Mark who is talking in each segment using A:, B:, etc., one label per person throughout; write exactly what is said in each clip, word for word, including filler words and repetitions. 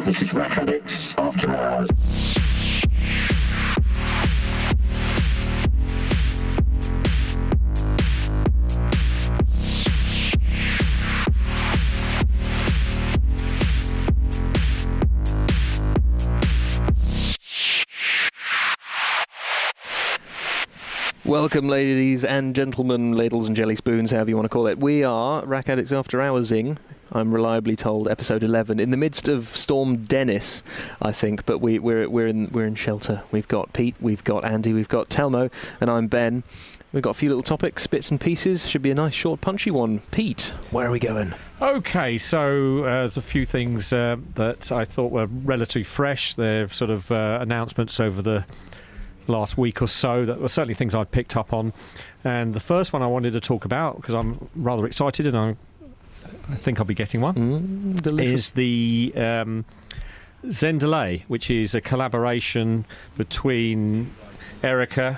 A: This is Rack Addicts After Hours.
B: Welcome, ladies and gentlemen, ladles and jelly spoons, however you want to call it. We are Rack Addicts After Hours-ing, I'm reliably told, episode eleven, in the midst of Storm Dennis, I think, but we, we're we're in we're in shelter. We've got Pete, we've got Andy, we've got Telmo, and I'm Ben. We've got a few little topics, bits and pieces. Should be a nice, short, punchy one. Pete, where are we going?
C: Okay, so uh, there's a few things uh, that I thought were relatively fresh. They're sort of uh, announcements over the last week or so that were certainly things I picked up on. And the first one I wanted to talk about, because I'm rather excited and I, I think I'll be getting one,
B: mm, delicious.
C: is the um, Zen Delay, which is a collaboration between Erica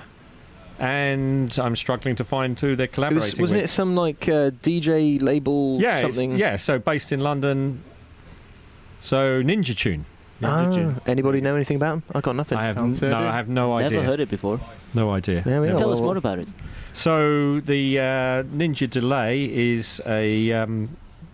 C: and I'm struggling to find who they're collaborating
B: it was, Wasn't
C: with.
B: it some like uh, D J label
C: yeah,
B: something?
C: Yeah, so based in London. So Ninja Tune.
B: Ah, anybody know anything about them? I got nothing.
C: I have, n- no, I have no idea.
D: Never heard it before.
C: No idea.
B: There we
C: no.
B: are.
D: Tell us
B: Well,
D: more about it.
C: So the uh, Ninja Delay is a, um,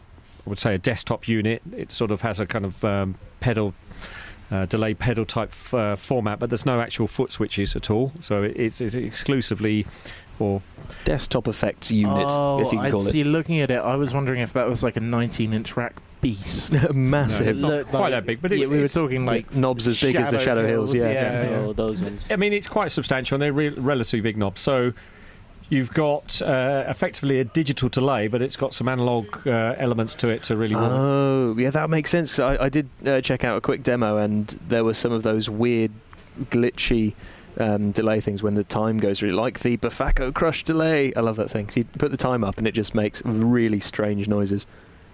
C: I would say, a desktop unit. It sort of has a kind of um, pedal, uh, delay pedal type f- uh, format, but there's no actual foot switches at all. So it, it's, it's exclusively for
B: desktop effects unit,
E: Oh,
B: guess you can
E: I
B: call
E: see.
B: it.
E: Looking at it, I was wondering if that was like a nineteen-inch rack beast.
B: Massive.
C: No, it's not
E: Look
C: quite
E: like-
C: that big, but it's,
E: yeah, we were
C: it's
E: talking like
B: knobs as big as the Shadow Hills, yeah.
E: yeah, yeah.
D: Oh, those ones.
C: I mean, it's quite substantial, and they're re- relatively big knobs. So you've got uh, effectively a digital delay, but it's got some analog uh, elements to it to really work.
B: Oh, yeah, that makes sense. 'Cause I, I did uh, check out a quick demo, and there were some of those weird, glitchy um, delay things when the time goes through, like the Bafako Crush delay. I love that thing. So you put the time up, and it just makes really strange noises.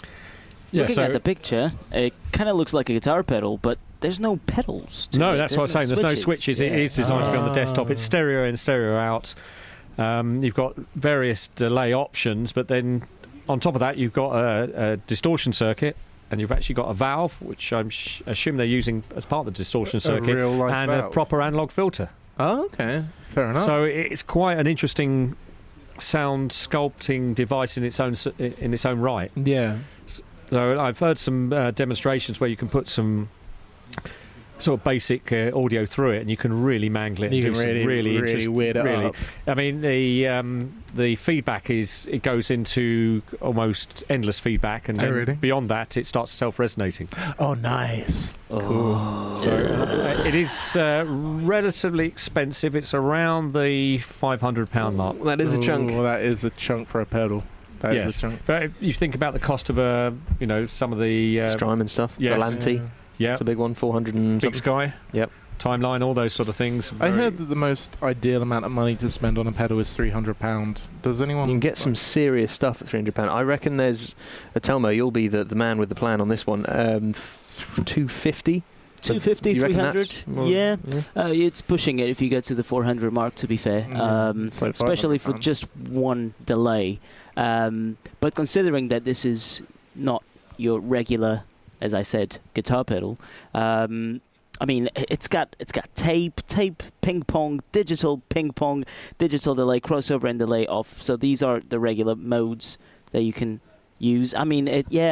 C: Yeah,
D: Looking
C: so
D: at the picture, it kind of looks like a guitar pedal, but there's no pedals. To
C: no,
D: it.
C: that's
D: There's
C: what I was saying. There's no switches. It
D: Yeah.
C: is designed to be on the desktop. It's
E: Ah.
C: stereo in, stereo out. Um, you've got various delay options, but then on top of that, you've got a, a distortion circuit, and you've actually got a valve, which I sh- assume they're using as part of the distortion
E: A
C: circuit,
E: real-life
C: and a
E: valve.
C: proper analog filter.
E: Oh, okay. Fair enough.
C: So it's quite an interesting sound sculpting device in its own s- in its own right.
E: yeah.
C: So I've heard some uh, demonstrations where you can put some sort of basic uh, audio through it, and you can really mangle it.
E: You
C: and
E: can
C: do
E: really,
C: some really,
E: really
C: interest-
E: weird it
C: really.
E: up.
C: I mean, the um, the feedback is it goes into almost endless feedback, and
E: Oh,
C: then
E: really?
C: beyond that, it starts self-resonating.
E: Oh, nice.
D: Cool.
C: So uh, it is uh, relatively expensive. It's around the five hundred pound mark.
B: That is a chunk.
E: Well, that is a chunk for a pedal. That is
C: Yes.
E: a chunk.
C: But if you think about the cost of a, you know, some of the uh,
B: Strymon stuff.
C: yes.
B: Volanti.
E: Yeah.
C: yeah,
B: It's a big one, four hundred and
C: Big
B: something.
C: Sky,
B: Yep.
C: Timeline, all those sort of things.
E: I
C: Very-
E: heard that the most ideal amount of money to spend on a pedal is three hundred pounds. Does anyone...
B: You can get some serious stuff at three hundred pounds. I reckon there's a Telmo, you'll be the, the man with the plan on this one. Um, two fifty
D: two fifty,
B: You
D: three
B: reckon
D: hundred.
B: that's more-
D: Yeah,
B: yeah.
D: uh, it's pushing it if you get to the four hundred mark, to be fair.
E: Yeah,
D: um,
E: it's like
D: especially for
E: five hundred pounds.
D: just one delay. Um, but considering that this is not your regular, as I said, guitar pedal, um, I mean, i- it's got it's got tape, tape, ping pong, digital ping pong, digital delay, crossover and delay off. So these are the regular modes that you can use. I mean, it, yeah,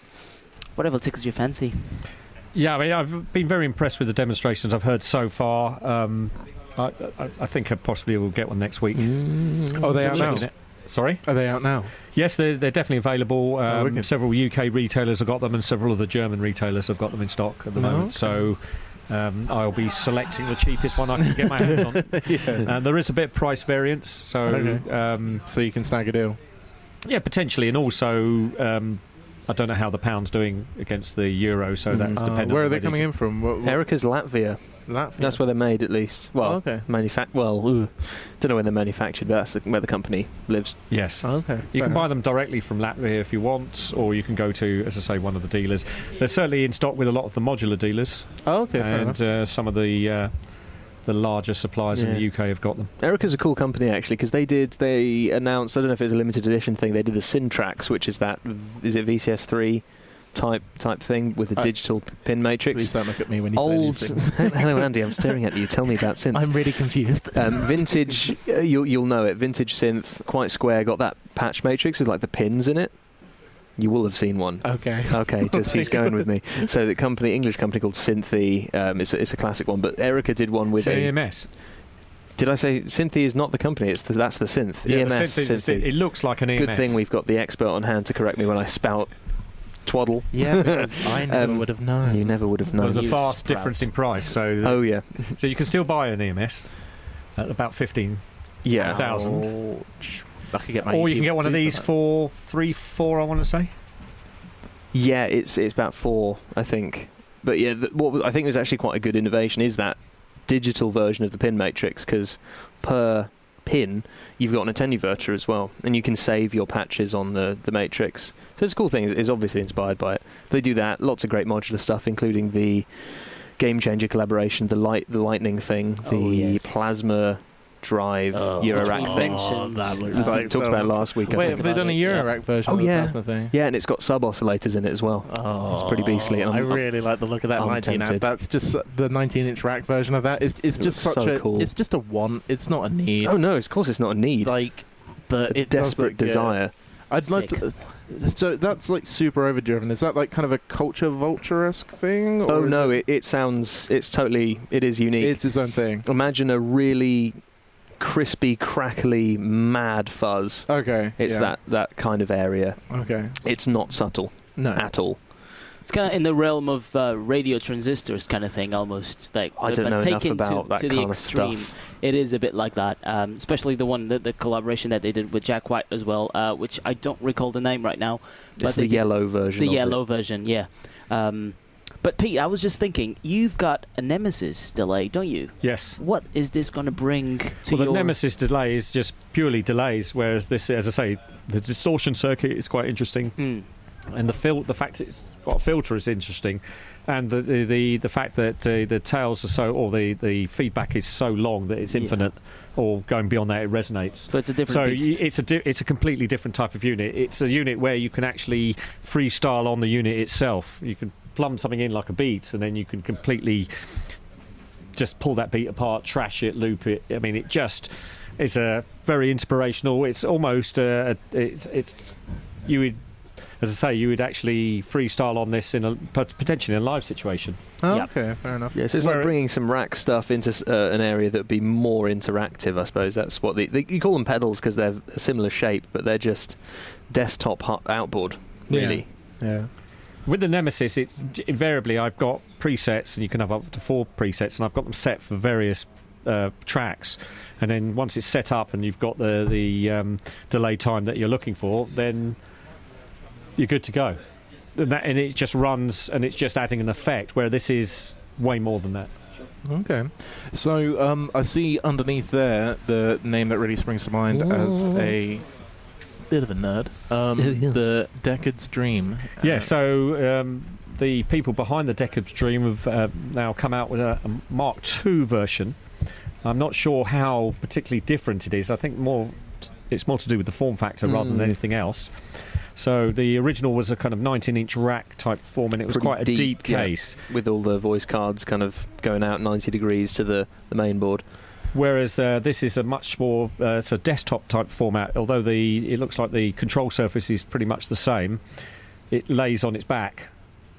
D: whatever tickles your fancy.
C: Yeah, I mean, I've been very impressed with the demonstrations I've heard so far. Um, I, I, I think I possibly will get one next week.
B: Mm.
E: Oh, they are now?
C: Checking it. Sorry?
E: Are they out now?
C: Yes, they're, they're definitely available. Um,
E: wicked.
C: several U K retailers have got them, and several of the German retailers have got them in stock at the
E: Oh,
C: moment.
E: okay.
C: So um, I'll be selecting the cheapest one I can get my hands on.
E: Yeah.
C: And there is a bit of price variance, so
E: Okay.
C: um,
E: So you can snag a deal.
C: yeah, potentially, and also um, I don't know how the pound's doing against the euro, so
B: Mm.
C: that's
E: Uh,
C: dependent.
E: where
C: on
E: are they
C: whether
E: coming
C: you
E: in from? What, what,
B: Erica's Latvia.
E: Latvia?
B: That's where they're made, at least. Well,
E: Oh, okay.
B: manufac- Well, ugh. don't know when they're manufactured, but that's the, where the company lives.
C: can- Yes.
E: Oh, okay.
C: You
E: Fair
C: can buy
E: enough.
C: them directly from Latvia if you want, or you can go to, as I say, one of the dealers. They're certainly in stock with a lot of the modular dealers,
E: Oh, okay. Fair enough.
C: and uh, some of the uh, the larger suppliers in
B: Yeah.
C: the U K have got them.
B: Erica's a cool company, actually, because they did, they announced, I don't know if it was a limited edition thing, they did the Syntrax, which is that, is it V C S three type type thing with a
E: Uh,
B: digital p- pin matrix.
E: Please don't look at me when you
B: Old.
E: say these things.
B: Hello, Andy. I'm staring at you. Tell me about synths.
E: I'm really confused.
B: Um, vintage, uh, you'll, you'll know it. Vintage synth, quite square, got that patch matrix with like the pins in it. You will have seen one.
E: Okay.
B: Okay, just he's going with me. So the company, English company called Synthy, um, it's, a, it's a classic one, but Erica did one with
C: It's
B: a...
C: E M S.
B: Did I say Synthy is not the company? It's the, that's the synth.
C: Yeah,
B: E M S
C: the synth is-
B: Synthy.
C: it looks like an E M S.
B: Good thing we've got the expert on hand to correct me when I spout twaddle.
E: Yeah, because I never
B: Um,
E: would have known.
B: You never would have known.
C: There's a
D: Use
C: vast
D: Sprout.
C: difference in price, so
B: Oh yeah,
C: so you can still buy an E M S at about fifteen,
B: yeah.
C: thousand.
E: Ouch. I could get my
C: or you
E: E
C: can get one of
E: two
C: these
E: that.
C: for three, four. I want to say.
B: Yeah, it's it's about four, I think. But yeah, th- what was, I think was actually quite a good innovation is that digital version of the pin matrix, because per pin you've got an attenuverter as well, and you can save your patches on the, the matrix. So it's a cool thing. It's, it's obviously inspired by it. They do that. Lots of great modular stuff, including the Game Changer collaboration, the light, the lightning thing, the
D: Oh, yes.
B: plasma drive
D: Oh,
B: Eurorack
D: which we
B: thing.
D: mentioned.
E: that looks
B: We
E: like
B: talked
E: so-
B: about it last week. I
E: Wait,
B: think.
E: have they done a
D: Yeah.
E: Eurorack version
B: Oh,
E: of the
B: yeah.
E: plasma thing?
B: Yeah, and it's got sub oscillators in it as well.
E: Oh,
B: It's pretty beastly, and
E: I
B: I'm-
E: really like the look of that
B: I'm
E: nineteen amp.
B: tempted.
E: That's just the nineteen-inch rack version of that. It's, it's
B: It
E: just
B: looks
E: such
B: so
E: a.
B: cool.
E: It's just a want. It's not a need.
B: Oh no, of course it's not a need.
E: Like, but
B: a
E: it does
B: desperate
E: look good.
B: desire.
E: I'd like
D: Sick.
E: to. So that's like super overdriven. Is that like kind of a culture vulture-esque thing? Or
B: Oh
E: is
B: no, it, it sounds it's totally it is unique.
E: It's its own thing.
B: Imagine a really crispy, crackly, mad fuzz.
E: Okay.
B: It's
E: yeah.
B: that that kind of area.
E: Okay.
B: It's not subtle
E: No.
B: at all.
D: It's kind of in the realm of uh, radio transistors kind of thing, almost. Like,
B: I don't
D: but
B: know enough
D: taken
B: about
D: to,
B: that
D: to the
B: kind of
D: extreme.
B: stuff.
D: It is a bit like that, um, especially the one, that the collaboration that they did with Jack White as well, uh, which I don't recall the name right now.
B: It's
D: they
B: the
D: did-
B: yellow version.
D: The
B: of
D: yellow
B: It.
D: version, yeah. Um, but Pete, I was just thinking, you've got a Nemesis delay, don't you?
C: Yes.
D: What is this going to bring to
C: Well, the
D: your...
C: Nemesis delay is just purely delays, whereas this, as I say, the distortion circuit is quite interesting,
D: Hmm.
C: and the fil- the fact it's got a filter is interesting, and the the the, the fact that uh, the tails are so, or the, the feedback is so long that it's
D: Yeah.
C: infinite, or going beyond that it resonates.
D: So it's a different
C: So
D: beast.
C: y- it's a di- it's a completely different type of unit. It's a unit where you can actually freestyle on the unit itself. You can plumb something in like a beat, and then you can completely just pull that beat apart, trash it, loop it. I mean, it just is a very inspirational. It's almost uh, it's it's you would, as I say, you would actually freestyle on this in a pot- potentially in a live situation.
E: Oh,
D: Yeah.
E: okay. Fair enough.
B: Yeah, so it's
C: Where
B: like
C: it-
B: bringing some rack stuff into s- uh, an area that would be more interactive, I suppose. That's what the, they, you call them pedals because they're a similar shape, but they're just desktop hot outboard, really.
E: Yeah.
C: With the Nemesis, it's invariably I've got presets, and you can have up to four presets, and I've got them set for various uh, tracks. And then once it's set up, and you've got the the um, delay time that you're looking for, then you're good to go. And, that, and it just runs, and it's just adding an effect. Where this is way more than that.
E: Okay. So um, I see underneath there the name that really springs to mind as a bit of a nerd. Um,
B: Yes.
E: The Deckard's Dream.
C: Yeah.
E: Uh,
C: So um, the people behind the Deckard's Dream have uh, now come out with a, a Mark two version. I'm not sure how particularly different it is. I think more it's more to do with the form factor rather than
B: Mm.
C: anything else. So the original was a kind of nineteen-inch rack type form, and it was
B: Pretty
C: quite a
B: deep,
C: deep
B: yeah.
C: case.
B: With all the voice cards kind of going out ninety degrees to the, the main board.
C: Whereas uh, this is a much more uh, it's a desktop type format. Although the it looks like the control surface is pretty much the same, it lays on its back,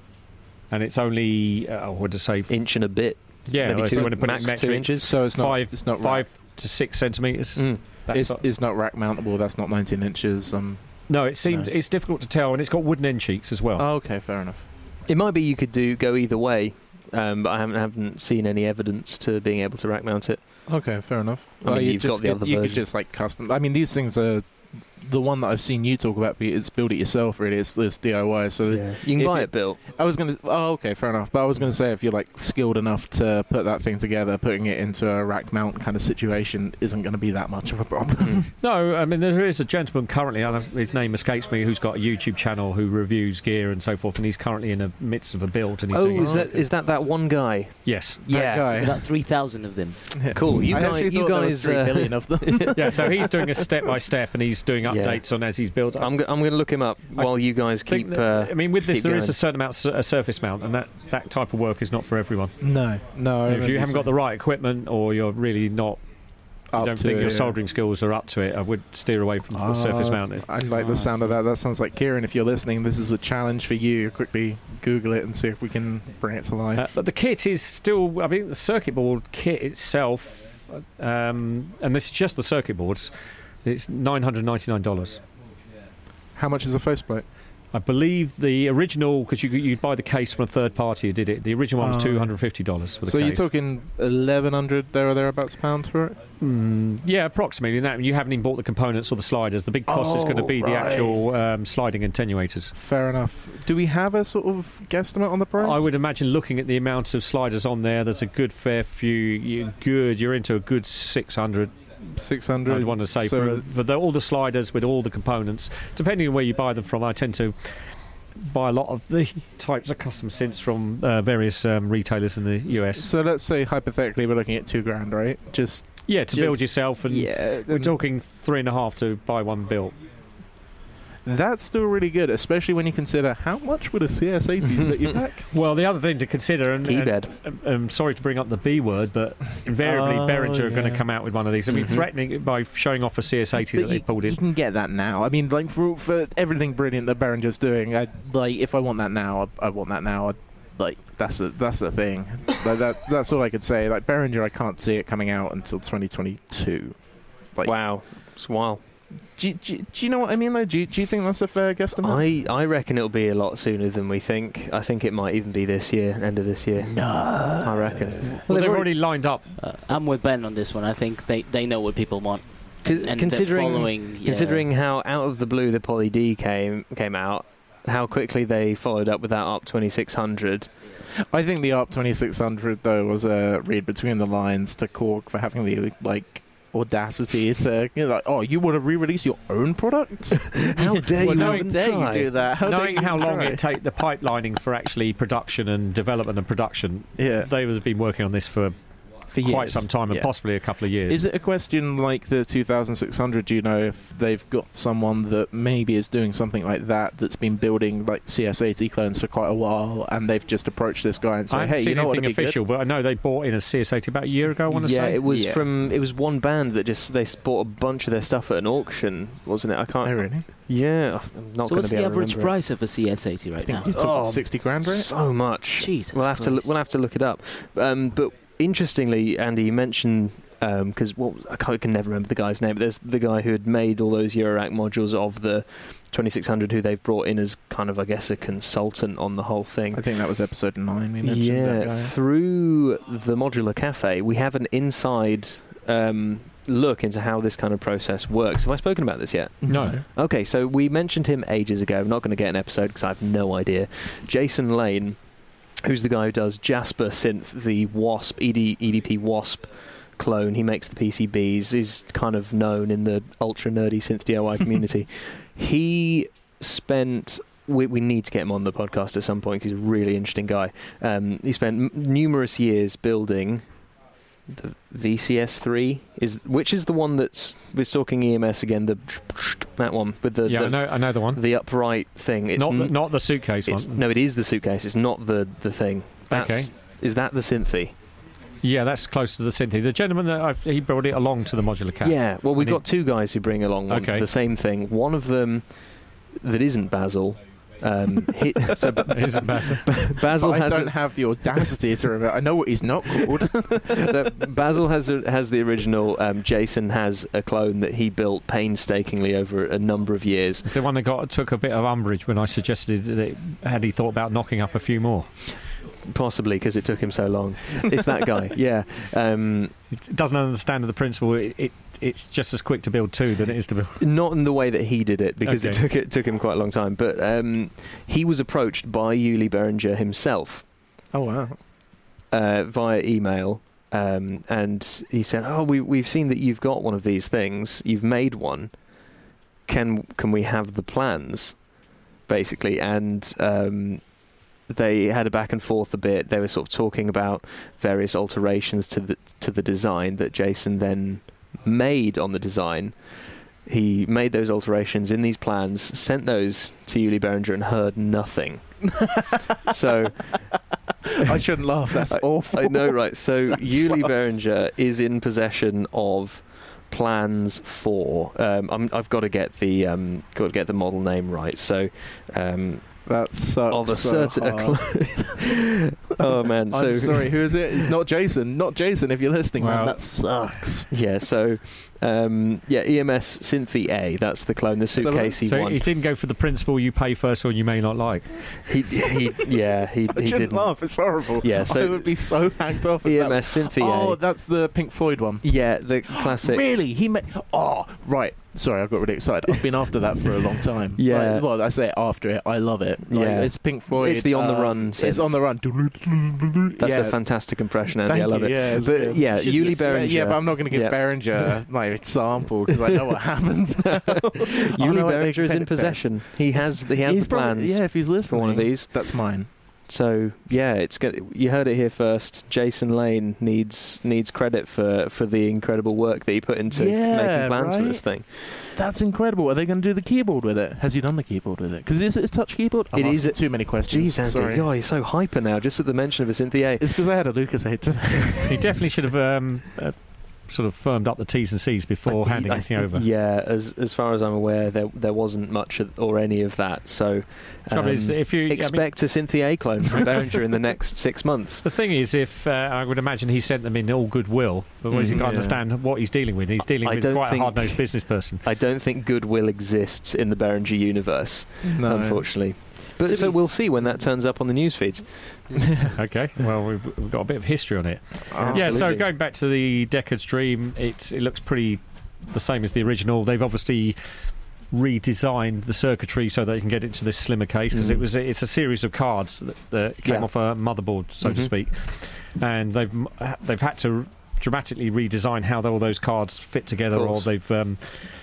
C: and it's only uh, what to say,
B: Inch and a bit.
C: yeah,
B: maybe
C: if
B: two,
C: you want to put it in
B: max two
C: metric,
B: inches.
E: So it's not.
C: five,
E: it's not
C: five
E: Rack,
C: to six centimeters.
B: Mm.
C: That's
E: it's, it's not rack mountable. That's not nineteen inches. Um.
C: no, it seemed
E: No.
C: it's difficult to tell, and it's got wooden end cheeks as well.
E: Oh, okay. Fair enough.
B: It might be you could do go either way, um, but I haven't haven't seen any evidence to being able to rack mount it.
E: Okay. Fair enough.
B: I mean,
E: you
B: you've
E: just,
B: got the other
E: You could
B: version.
E: just like custom. I mean, these things are. The one that I've seen you talk about, Pete, it's build it yourself. Really, it's this D I Y. So
B: You can
E: If
B: buy
E: you-
B: it built.
E: I was gonna. Oh, okay, fair enough. But I was gonna say, if you're like skilled enough to put that thing together, putting it into a rack mount kind of situation isn't going to be that much of a problem.
C: No, I mean there is a gentleman currently, I don't- his name escapes me, who's got a YouTube channel who reviews gear and so forth, and he's currently in the midst of a build. And he's
B: Oh,
C: doing
B: is that is that that one guy?
C: yes,
B: Yeah.
E: guy.
D: There's about three thousand of them.
B: Cool. You
E: I
B: guys,
E: actually
B: you
E: thought there was
B: guys,
E: three
B: uh,
E: million of them.
C: yeah. So he's doing a step by step, and he's doing
B: Yeah.
C: updates on as he's built.
B: I'm, go- I'm going to look him up
C: I
B: while you guys keep.
C: That,
B: Uh,
C: I mean, with this,
B: keep
C: there
B: going.
C: is a certain amount of s- a surface mount, and that, that type of work is not for everyone.
E: No, no. I
C: if
E: remember
C: you haven't got the right equipment, or you're really not, you
E: up
C: don't
E: to
C: think
E: it,
C: your
E: yeah.
C: soldering skills are up to it, I would steer away from
E: Ah,
C: surface mounted.
E: I like
D: Ah,
E: the
D: I
E: sound of
D: see.
E: that. That sounds like Kieran. If you're listening, this is a challenge for you. Quickly Google it and see if we can bring it to life.
C: Uh, but the kit is still, I mean, the circuit board kit itself, um, and this is just the circuit boards, it's nine hundred ninety-nine dollars.
E: How much is a faceplate?
C: I believe the original, because you you buy the case from a third party who did it, the original one was
E: Oh.
C: two hundred fifty dollars for the
E: So
C: case.
E: you're talking eleven hundred there or thereabouts pound for it?
C: Mm, yeah, approximately. That you haven't even bought the components or the sliders. The big cost is going to
E: Oh,
C: be the
E: right.
C: actual um, sliding attenuators.
E: Fair enough. Do we have a sort of guesstimate on the price?
C: I would imagine, looking at the amount of sliders on there, there's a good fair few. You good, you're into a good six hundred.
E: six hundred.
C: I'd want to say
E: So-
C: for, for the, all the sliders with all the components, depending on where you buy them from. I tend to buy a lot of the types of custom synths from uh, various um, retailers in the U S.
E: So let's say hypothetically we're looking at two grand, right? Just
C: Yeah, to
E: just-
C: build yourself, and
E: yeah.
C: we're talking three and a half to buy one built.
E: That's still really good, especially when you consider how much would a C S eighty set you back?
C: Well, the other thing to consider, and, and
B: Keybed.
C: um, um, sorry to bring up the B word, but invariably
E: Oh,
C: Behringer are going to
E: yeah.
C: come out with one of these. I mean,
B: Mhm.
C: threatening it by showing off a C S eighty that
E: But
C: they
E: you,
C: pulled
E: you
C: in.
E: can get that now. I mean, like for for everything brilliant that Behringer's doing, I like if I want that now, I, I want that now. I, like that's the that's the thing. Like that that's all I could say. Like Behringer, I can't see it coming out until twenty twenty-two. Like,
B: Wow, it's wild.
E: do, you- do, you- do you know what I mean? Though, do you, do you think that's a fair guesstimate?
B: I, I reckon it'll be a lot sooner than we think. I think it might even be this year, end of this year.
D: No.
B: I reckon.
C: Well, they've
B: already-
C: already lined up.
D: Uh, I'm with Ben on this one. I think they, they know what people want.
B: Cons-
D: And
B: considering
D: they're following, yeah.
B: considering how out of the blue the Poly D came came out, how quickly they followed up with that A R P twenty-six hundred.
E: I think the A R P twenty-six hundred though was a read between the lines to Korg for having the like audacity to you know, like, oh, you want to re-release your own product?
B: How dare
C: Well,
B: you
C: knowing-
B: even
E: dare
B: try?
E: you do that? How dare
C: Knowing
E: you
C: how
E: even
C: long
E: try?
C: it take the pipelining for actually production and development and production,
E: Yeah,
C: they have been working on this for
E: for
C: quite
E: years.
C: some time, and
E: Yeah.
C: possibly a couple of years.
E: Is it a question like the two thousand six hundred? Do you know if they've got someone that maybe is doing something like that that's been building like C S eighty clones for quite a while, and they've just approached this guy and
C: I
E: say,
C: haven't
E: "Hey,
C: seen
E: you know what would
C: anything
E: be
C: official, but I know they bought in a C S eighty about a year ago. I want to
B: yeah,
C: say
B: it was
E: Yeah.
B: from it was one band that just they bought a bunch of their stuff at an auction, wasn't it? I
E: good?"
B: can't.
E: Oh, really?
B: Yeah, I'm not
D: So
B: going
D: what's
B: to be
D: the
B: able to
D: average
B: remember it.
D: price of a C S eighty right
E: I think
D: now?
E: you took
B: Oh,
E: sixty grand, right?
B: So much.
D: Jesus
B: We'll have to
D: Christ.
B: look, we'll have to look it up. Um, but interestingly, Andy, you mentioned because what I, can't, I can never remember the guy's name. But there's the guy who had made all those Eurorack modules of the twenty-six hundred, who they've brought in as kind of, I guess, a consultant on the whole thing.
E: I think that was episode nine. We mentioned that
B: Yeah,
E: guy.
B: through the Modular Cafe, we have an inside um, look into how this kind of process works. Have I spoken about this yet?
C: No.
B: Okay, so we mentioned him ages ago. I'm not going to get an episode because I have no idea. Jason Lane, who's the guy who does Jasper Synth, the Wasp, E D, E D P Wasp clone. He makes the P C Bs, is kind of known in the ultra nerdy synth D I Y community. He spent... We, we need to get him on the podcast at some point because he's a really interesting guy. Um, he spent m- numerous years building the V C S three, is which is the one that's... We're talking E M S again, the that one with the...
C: Yeah,
B: the
C: I know. I know the one.
B: the upright thing. It's
C: Not the,
B: n-
C: not the suitcase
B: it's,
C: one.
B: no, it is the suitcase. It's not the the thing. That's,
C: Okay.
B: Is that the Synthy?
C: Yeah, that's close to the Synthy. The gentleman that I, he brought it along to the modular cat.
B: Yeah. Well, we've
C: And
B: got two guys who bring along one,
C: Okay.
B: the same thing. One of them that isn't Basil. Um, he, so B-
C: It isn't Basil.
B: Basil
E: But I
B: has
E: don't
B: a,
E: have the audacity to remember. I know what he's not called.
B: that Basil has a, has the original. Um, Jason has a clone that he built painstakingly over a number of years.
C: It's the one that got took a bit of umbrage when I suggested that it, had he thought about knocking up a few more.
B: Possibly because it took him so long. It's that guy. Yeah. Um,
C: It doesn't understand the principle. It, it it's just as quick to build two than it is to build.
B: Not in the way that he did it, because it
C: Okay.
B: took it took him quite a long time. But um, he was approached by Yuli Behringer himself
E: Oh wow!
B: uh, via email, um, and he said, "Oh, we we've seen that you've got one of these things. You've made one. Can can we have the plans?" Basically, and um, they had a back and forth a bit. They were sort of talking about various alterations to the to the design that Jason then made on the design. he made those alterations in these plans, sent those to Yuli Berenger, and heard nothing. So
E: I shouldn't laugh. That's
B: I,
E: awful.
B: I know, right? So
E: That's
B: Yuli
E: fucked.
B: Berenger is in possession of plans for. Um, I'm, I've got to get the um, got to get the model name right. So. Um,
E: That sucks.
B: of a
E: so
B: certain. A
E: hard.
B: cl- oh man! So
E: I'm sorry. Who is it? It's not Jason. Not Jason. If you're listening,
C: Well-
E: man, that sucks.
B: yeah. So um, yeah, E M S Synthi A. That's the clone, the
E: that right?
B: suitcasey
C: So
B: one.
C: he didn't go for the principle you pay first or you may not like.
B: He, he, yeah, he,
E: I
B: he
E: shouldn't
B: didn't.
E: laugh. It's horrible.
B: Yeah, so-
E: I would be so hacked off. At
B: E
E: that.
B: M S Synthi
E: Oh,
B: A.
E: that's the Pink Floyd one.
B: Yeah, the classic.
E: Really? He made. Oh, right. Sorry, I got really excited. I've been after that for a long time.
B: Yeah.
E: Like, well, I say after it. I love it. Like,
B: Yeah.
E: It's Pink Floyd.
B: It's the On the
E: um,
B: Run
E: It's
B: synth.
E: On the Run.
B: That's
E: yeah.
B: a fantastic impression, Andy.
E: Thank
B: I love
E: you,
B: it.
E: Yeah,
B: But
E: it's-
B: yeah,
E: should
B: Yuli
E: be-
B: Berenger.
E: Yeah, but I'm not going to give
B: Yeah.
E: Berenger my example because I know what happens now.
B: Yuli Berenger is in possession. He has the, he has
E: He's
B: the
E: probably-
B: plans
E: yeah, if he's
B: for
E: listening,
B: one of these.
E: that's mine.
B: So yeah, it's go- you heard it here first. Jason Lane needs needs credit for, for the incredible work that he put into
E: Yeah,
B: making plans for
E: right?
B: this thing.
E: That's incredible. Are they going to do the keyboard with it? Has he done the keyboard with it? Because is it a touch keyboard? I'm
B: It is
E: asking too many questions.
B: Jeez, Andy,
E: Sorry.
B: God, you're so hyper now. Just at the mention of a Synthi A.
E: It's because I had a Lucas eight today.
C: He definitely should have um, uh, sort of firmed up the T's and C's before
B: I-
C: handing
B: I-
C: anything over.
B: Yeah, as as far as I'm aware, there there wasn't much of, or any of that. So
C: Trouble
B: um,
C: is, if you I mean,
B: expect a Synthi A clone from Behringer in the next six months.
C: the thing is, if uh, I would imagine he sent them in all goodwill, but what does he
B: Mhm.
C: can't
E: Yeah.
C: understand what he's dealing with. He's dealing
B: I
C: with
B: don't
C: quite
B: think-
C: a hard-nosed business person.
B: I don't think goodwill exists in the Behringer universe,
E: No.
B: unfortunately. But
D: To
B: so
D: be-
B: we'll see when that turns up on the news feeds.
C: Okay, well we've, we've got a bit of history on it.
E: Oh.
C: Yeah, so
B: Absolutely.
C: going back to the Deckard's Dream, it it looks pretty the same as the original. They've obviously redesigned the circuitry so they can get into this slimmer case because
B: Mm.
C: it was it's a series of cards that, that came
B: Yeah.
C: off a motherboard, so to
B: Mhm.
C: speak, and they've m- they've had to dramatically redesign how all those cards fit together, or
B: course.
C: they've um,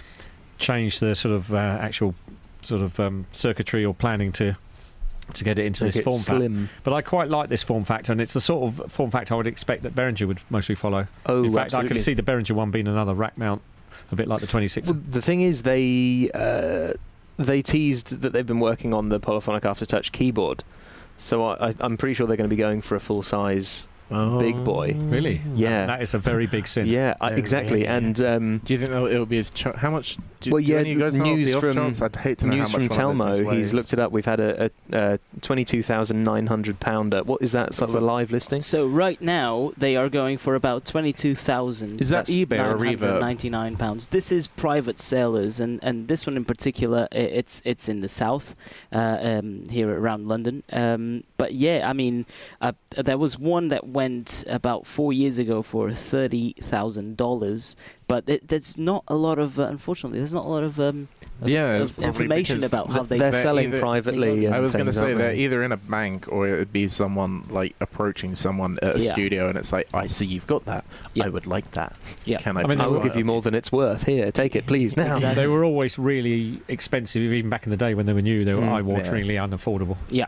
C: changed the sort of uh, actual sort of um, circuitry or planning to to get it into
B: Make
C: this
B: it
C: form factor.
B: slim.
C: But I quite like this form factor, and it's the sort of form factor I would expect that Behringer would mostly follow.
B: Oh,
C: In fact,
B: absolutely.
C: I can see the Behringer one being another rack mount, a bit like the twenty-six.
B: Well, the thing is, they uh, they teased that they've been working on the Polyphonic Aftertouch keyboard, so I, I, I'm pretty sure they're going to be going for a full size
E: Oh.
B: big boy.
C: Really?
B: Yeah.
C: That is a very big sin.
B: Yeah, I,
E: Oh,
B: exactly.
E: really?
B: And um,
E: Do you think it'll, it'll be as ch- how much? Do,
B: Well,
E: do
B: yeah,
E: any of you guys know
B: news
E: off the off
B: from-
E: chance? I'd hate to know
B: news
E: how much
B: from
E: one of this
B: Telmo,
E: weighs.
B: he's looked it up. We've had a, a, a twenty-two thousand nine hundred pounder. What is that? Sort of a live listing?
D: So right now they are going for about twenty-two thousand.
E: Is that eBay or Reverb?
D: Ninety-nine pounds. This is private sellers, and, and this one in particular, i- it's it's in the south, uh, um, here around London. Um, but yeah, I mean, uh, there was one that went about four years ago for thirty thousand dollars. But it, there's not a lot of, uh, unfortunately, there's not a lot of, um, of,
E: Yeah,
D: of
E: it's probably
D: information
E: because
D: about how they.
B: They're
E: they're
B: selling
E: either-
B: privately.
D: I
B: and
E: I was going to
B: things,
E: say
B: aren't
E: they're
B: they?
E: either in a bank or it would be someone like approaching someone at a
D: Yeah.
E: studio, and it's like, I see you've got that.
D: Yeah.
E: I would like that.
D: Yeah.
E: Can I?
C: I mean,
B: I
C: That's
B: will
C: what-
B: give you more than it's worth. Here, take it, please. Now.
D: Exactly.
C: They were always really expensive, even back in the day when they were new. They were
B: Mm,
C: eye-wateringly unaffordable.
E: Yeah,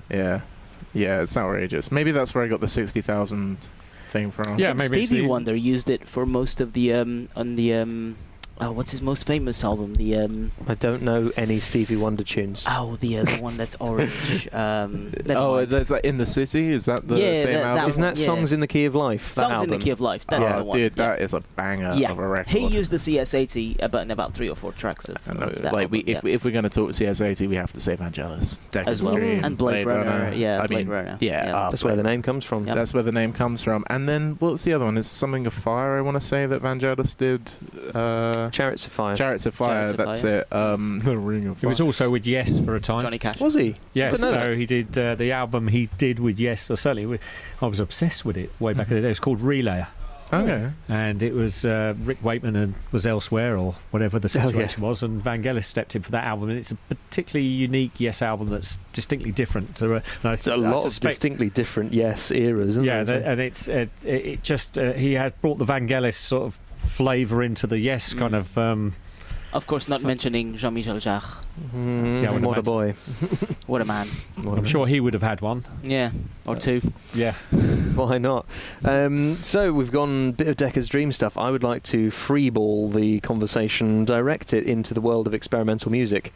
E: yeah, it's outrageous. Maybe that's where I got the sixty thousand thing from.
C: Yeah,
D: And
C: maybe it's
D: Stevie
C: the-
D: Wonder used it for most of the um on the um oh, what's his most famous album? The um
B: I don't know any Stevie Wonder tunes.
D: oh the uh, the one that's orange. Um, never
E: Oh,
D: mind.
E: that's like In the City. Is that the
D: Yeah,
E: same
D: that-
E: album?
D: that
B: Isn't that
D: yeah.
B: Songs in the Key of Life? That
D: Songs in
B: album?
D: the Key of Life. That's
E: oh,
D: the one.
E: dude,
D: yeah.
E: that is a banger
D: Yeah.
E: of a record.
D: He used the C S eighty about in about three or four tracks of,
E: And, uh,
D: of that
E: like we,
D: album,
E: if,
D: yeah.
E: if we're going to talk C S eighty, we have to say Vangelis, Deckard's
D: as well,
E: Dream,
D: and Blade, Runner. Yeah,
E: I
D: Blade
E: mean,
D: Runner.
E: yeah,
D: yeah.
E: uh,
B: That's where the name comes from.
D: Yep.
E: That's where the name comes from. And then what's the other one? Is Something of Fire? I want to say that Vangelis did. Uh,
B: Chariots of Fire.
E: Chariots of Fire.
D: Chariots of
E: that's
D: Fire.
E: it. Um, the Ring of
C: He
E: Fire.
C: was also with Yes for a time.
D: Johnny Cash.
B: Was he?
C: Yes,
B: Didn't know
C: so
B: that.
C: he did uh, the album he did with Yes. Or certainly, we- I was obsessed with it way back in the day. It was called Relayer,
E: Okay.
C: and it was uh, Rick Wakeman and was elsewhere or whatever the
B: Oh, yeah.
C: situation was, and Vangelis stepped in for that album, and it's a particularly unique Yes album that's distinctly different. To, uh, and I,
B: It's a
C: I
B: lot of
C: suspect-
B: distinctly different Yes eras, isn't
C: yeah,
B: there?
C: the, and it's uh, it, it just uh, he had brought the Vangelis sort of flavour into the Yes kind
D: Mm.
C: of. Um,
D: Of course, not mentioning Jean-Michel Jarre.
B: Mm,
C: Yeah, I would
B: what a
C: imagine.
B: boy.
D: What a man.
B: What
C: I'm
B: a
C: sure he would have had one.
D: Yeah, or two.
C: Yeah.
B: Why not? Um, so we've gone a bit of Decker's Dream stuff. I would like to freeball the conversation, direct it into the world of experimental music.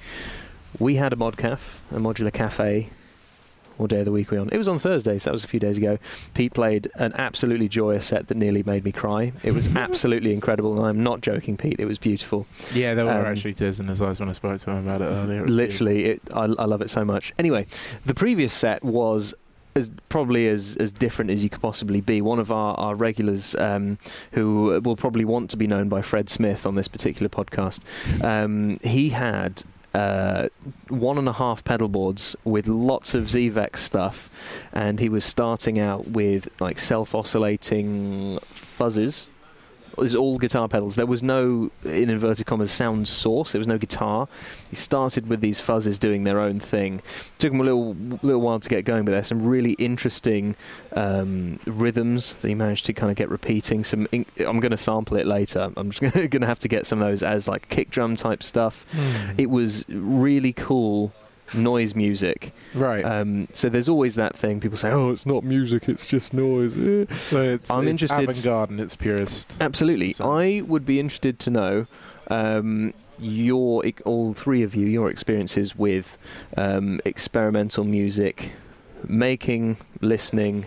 B: We had a modcaf, a modular cafe. What day of the week were we on? It was on Thursday, so that was a few days ago. Pete played an absolutely joyous set that nearly made me cry. It was absolutely incredible, and I'm not joking, Pete. It was beautiful.
E: Yeah, there were
B: Um,
E: actually tears in his eyes when I spoke to him about it earlier. It was
B: Literally, it, I, I love it so much. Anyway, the previous set was as probably as, as different as you could possibly be. One of our, our regulars, um, who will probably want to be known by Fred Smith on this particular podcast, um, he had uh, one and a half pedal boards with lots of Z-Vex stuff, and he was starting out with like self-oscillating fuzzes. It was all guitar pedals. There was no, in inverted commas, sound source. There was no guitar. He started with these fuzzes doing their own thing. Took him a little little while to get going, but there's some really interesting um, rhythms that he managed to kind of get repeating. Some, in- I'm going to sample it later. I'm just going to have to get some of those as like kick drum type stuff.
E: Mm.
B: It was really cool noise music.
E: Right.
B: Um, so there's always that thing. People say, "Oh, it's not music; it's just noise." Eh.
E: so it's,
B: I'm
E: it's
B: interested-
E: avant-garde in its purest.
B: Absolutely.
E: Sense.
B: I would be interested to know um, your, all three of you, your experiences with um, experimental music, making, listening,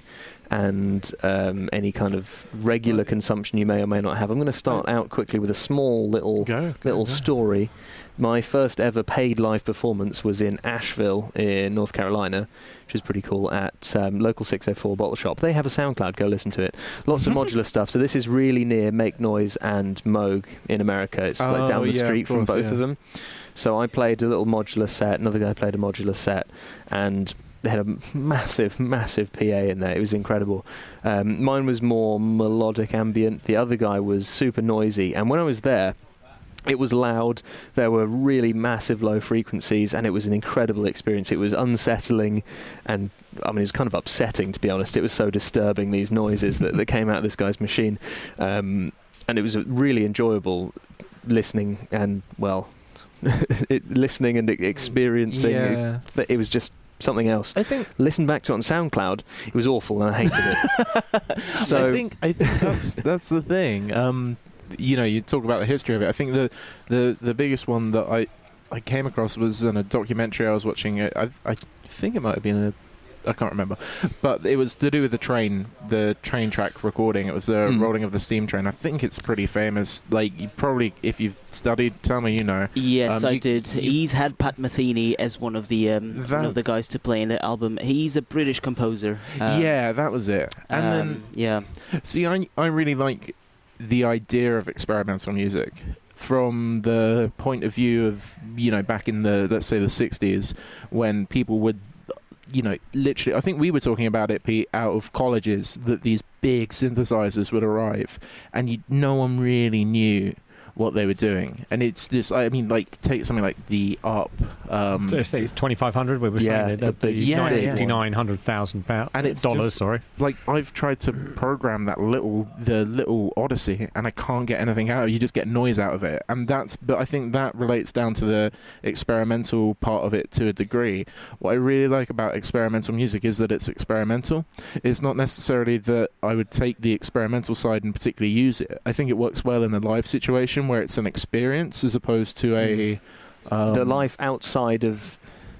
B: and um, any kind of regular consumption you may or may not have. I'm going to start out quickly with a small little
E: Go, go,
B: little
E: go.
B: story. My first ever paid live performance was in Asheville in North Carolina, which is pretty cool, at um, local six oh four Bottle Shop. They have a SoundCloud, go listen to it. Lots of modular stuff. So this is really near Make Noise and Moog in America. It's like
E: Oh,
B: down the
E: yeah, of
B: street from
E: course,
B: both
E: yeah.
B: of them. So I played a little modular set, another guy played a modular set, and they had a massive, massive P A in there. It was incredible. Um, mine was more melodic ambient. The other guy was super noisy. And when I was there, it was loud, there were really massive low frequencies, and it was an incredible experience. It was unsettling, and I mean, it was kind of upsetting, to be honest. It was so disturbing, these noises that, that came out of this guy's machine. Um, and it was really enjoyable listening and, well, it, listening and experiencing.
E: Yeah.
B: It, it was just something else.
E: I think
B: Listen back to it on SoundCloud, it was awful, and I hated it. So
E: I think I think that's that's the thing. Um, you know, you talk about the history of it. I think the the, the biggest one that I, I came across was in a documentary I was watching. I I think it might have been a, I can't remember, but it was to do with the train, the train track recording. It was the
B: Mm.
E: rolling of the steam train. I think it's pretty famous. Like, you probably, if you've studied, tell me, you know.
D: Yes,
E: Um,
D: I
E: you-
D: did.
E: you-
D: He's had Pat Metheny as one of the um, one
E: That-
D: of the guys to play in the album. He's a British composer. Uh,
E: yeah, that was it. And
D: um,
E: then
D: yeah,
E: See, I I really like the idea of experimental music from the point of view of, you know, back in the, let's say, the sixties, when people would, you know, literally, I think we were talking about it, Pete, out of colleges, that these big synthesizers would arrive, and you, no one really knew what they were doing. And it's this, I mean, like, take something like the A R P. Um,
C: So say it's twenty-five hundred. We were
B: Yeah,
C: saying
B: the
C: that the
B: big-
E: yeah, yeah.
C: sixty-nine hundred thousand pounds
E: And it's
C: dollars.
E: just-
C: Sorry.
E: like, I've tried to program that little, the little Odyssey, and I can't get anything out of it. You just get noise out of it. And that's, but I think that relates down to the experimental part of it to a degree. What I really like about experimental music is that it's experimental. It's not necessarily that I would take the experimental side and particularly use it. I think it works well in a live situation where it's an experience as opposed to a... Um,
B: the life outside of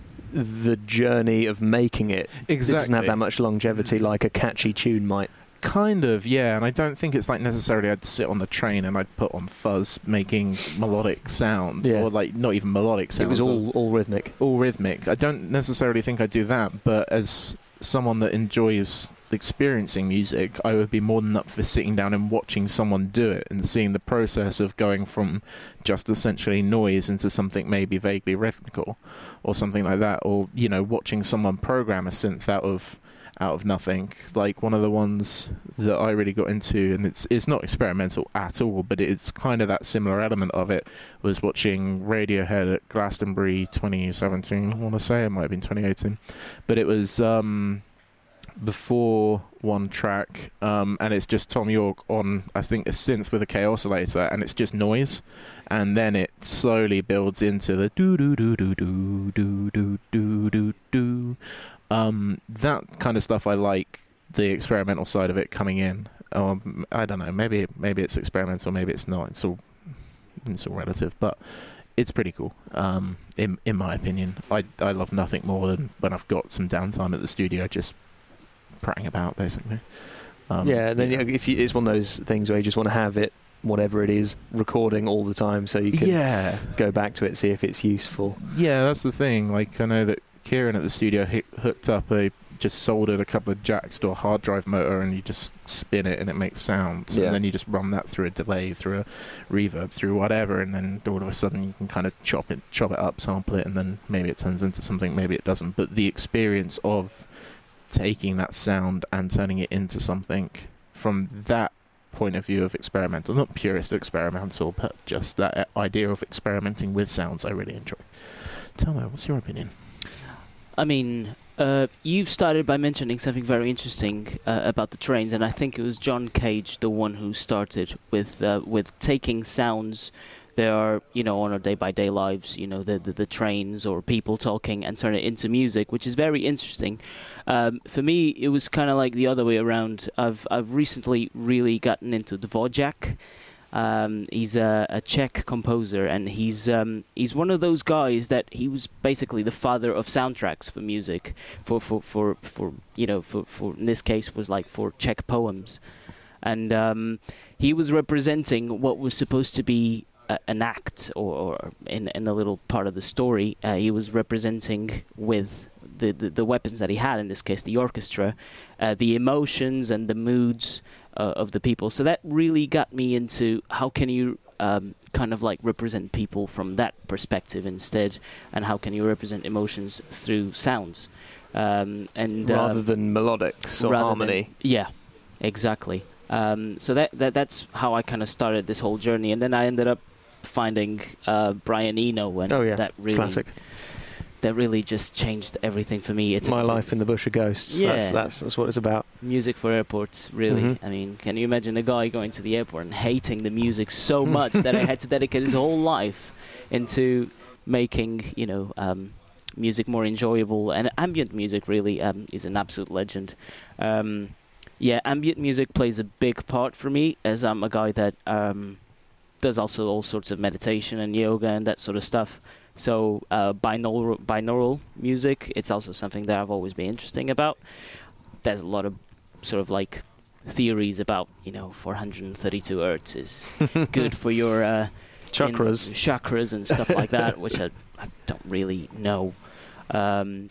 B: the journey of making it, it doesn't have
E: Exactly.
B: that much longevity like a catchy tune might.
E: Kind of, yeah, and I don't think it's like necessarily I'd sit on the train and I'd put on fuzz making melodic sounds,
B: Yeah.
E: or like not even melodic sounds.
B: It was all, all rhythmic.
E: all rhythmic. I don't necessarily think I'd do that, but as someone that enjoys experiencing music, I would be more than up for sitting down and watching someone do it and seeing the process of going from just essentially noise into something maybe vaguely rhythmical or something like that, or, you know, watching someone program a synth out of out of nothing. Like one of the ones that I really got into, and it's it's not experimental at all, but it's kind of that similar element of it, was watching Radiohead at Glastonbury twenty seventeen. I want to say it might have been twenty eighteen, but it was um before one track, um, and it's just Tom York on, I think, a synth with a K oscillator, and it's just noise, and then it slowly builds into the do do do do do do do do do do. Um, that kind of stuff I like. The experimental side of it coming in. Um, I don't know. Maybe maybe it's experimental. Maybe it's not. It's all it's all relative, but it's pretty cool. Um, in in my opinion, I I love nothing more than when I've got some downtime at the studio, just prattling about, basically. Um,
B: yeah, then
E: yeah.
B: You know, if you, it's one of those things where you just want to have it, whatever it is, recording all the time, so you can
E: yeah.
B: go back to it, see if it's useful.
E: Yeah, that's the thing. Like, I know that Kieran at the studio hit, hooked up a just soldered a couple of jacks to a hard drive motor, and you just spin it and it makes sounds,
B: yeah.
E: and then you just run that through a delay, through a reverb, through whatever, and then all of a sudden you can kind of chop it chop it up, sample it, and then maybe it turns into something, maybe it doesn't. But the experience of taking that sound and turning it into something from that point of view of experimental, not purist experimental, but just that idea of experimenting with sounds, I really enjoy. Tell me, what's your opinion?
D: I mean, uh, you've started by mentioning something very interesting uh, about the trains, and I think it was John Cage, the one who started with uh, with taking sounds that are, you know, on our day-by-day lives, you know, the, the the trains or people talking, and turn it into music, which is very interesting. Um, for me, it was kind of like the other way around. I've I've recently really gotten into Dvořák. Um, he's a, a Czech composer, and he's um, he's one of those guys that he was basically the father of soundtracks for music, for for, for, for you know for, for in this case was like for Czech poems, and um, he was representing what was supposed to be a, an act, or, or in in a little part of the story, uh, he was representing with the, the the weapons that he had, in this case the orchestra, uh, the emotions and the moods Uh, of the people. So that really got me into how can you um, kind of like represent people from that perspective instead, and how can you represent emotions through sounds, um, and
B: rather
D: um,
B: than melodics or harmony.
D: Than, yeah, exactly. Um, so that, that that's how I kind of started this whole journey, and then I ended up finding uh, Brian Eno, and
B: oh yeah,
D: that really
B: classic.
D: That really just changed everything for me. It's
B: My
D: a,
B: Life in the Bush of Ghosts.
D: Yeah.
B: That's, that's that's what it's about.
D: Music for airports, really.
B: Mm-hmm.
D: I mean, can you imagine a guy going to the airport and hating the music so much that I had to dedicate his whole life into making, you know, um, music more enjoyable. And ambient music really um, is an absolute legend. Um, yeah, ambient music plays a big part for me, as I'm a guy that um, does also all sorts of meditation and yoga and that sort of stuff. So uh, binaural, binaural music, it's also something that I've always been interested about. There's a lot of sort of like theories about, you know, four hundred thirty-two hertz is good for your uh,
B: chakras,
D: in, chakras and stuff like that, which I, I don't really know. Um,